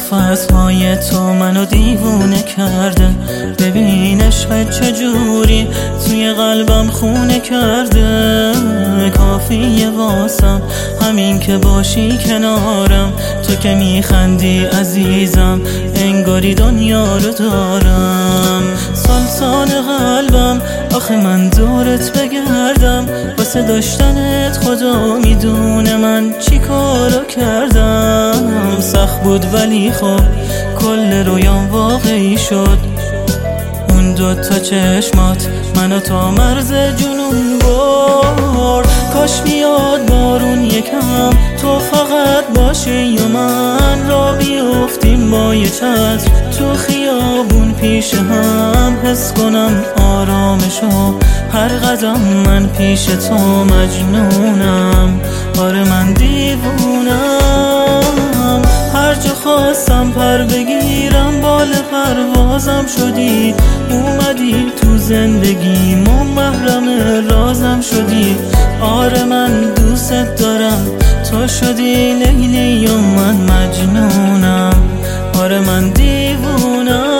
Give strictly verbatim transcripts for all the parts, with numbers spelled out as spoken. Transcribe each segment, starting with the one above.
نفس‌های تو منو دیوونه کرده. ببین عشقت چجوری توی قلبم خونه کرده. کافیه واسم همین که باشی کنارم، تو که میخندی عزیزم انگاری دنیا رو دارم. سلطان قلبم آخه من دورت بگردم، واسه داشتنت خدا میدونه من چی کارو کردم. سخت بود ولی خب کل رویام واقعی شد. اون دوتا چشمات منو تا مرز جنون برد. کاش میاد بارون یکم تو فقط باشی و من را بیفتیم با یه چتر تو خیابون پیش هم، حس کنم آرامشو هر قدم من پیش تو مجنونم. آره من دیوونم، هر جا خواستم پر بگیرم بال پروازم شدی. اومدی تو زندگیم و محرم رازم شدی. آره من دوست دارم، تو شدی لیلی و من مجنونم. آره من دیوونم.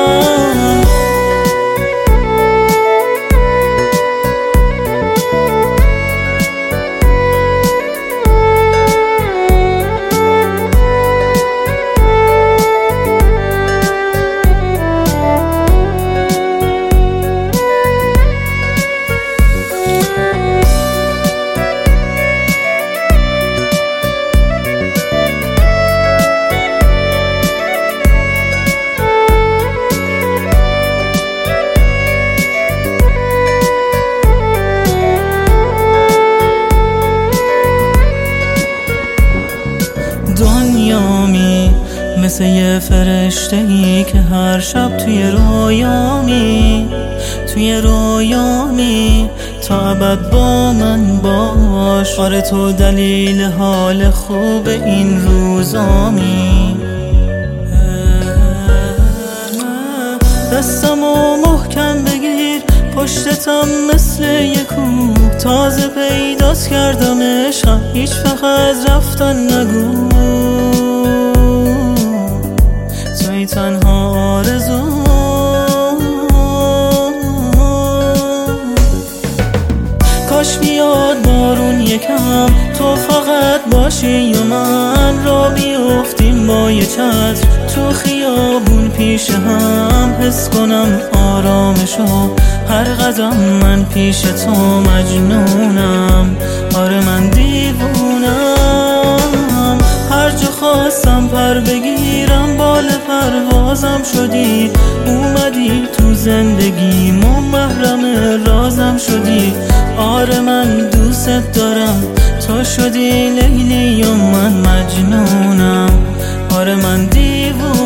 دنیامی مثل یه فرشته ای که هر شب توی رویامی، توی رویامی تا ابد با من باش. آره تو دلیل حال خوب این روزامی. دستمو محکم بگیر پشتتم مثل یه کوه، تازه پیداست کردم عشقم هیچ فقط رفتن نگو. توی تنها آرزو، کاش بیاد بارون یکم تو فقط باشی و من را بیفتیم با یه چتر تو خیابون پیش هم، حس کنم آرامشو هر قدم من پیش تو مجنونم. آره من دیوونم، هر جا خواستم پر بگیرم بال پروازم شدی. اومدی تو زندگیم و محرم رازم شدی. آره من دوست دارم، تو شدی لیلی و من مجنونم. آره من دیوونم.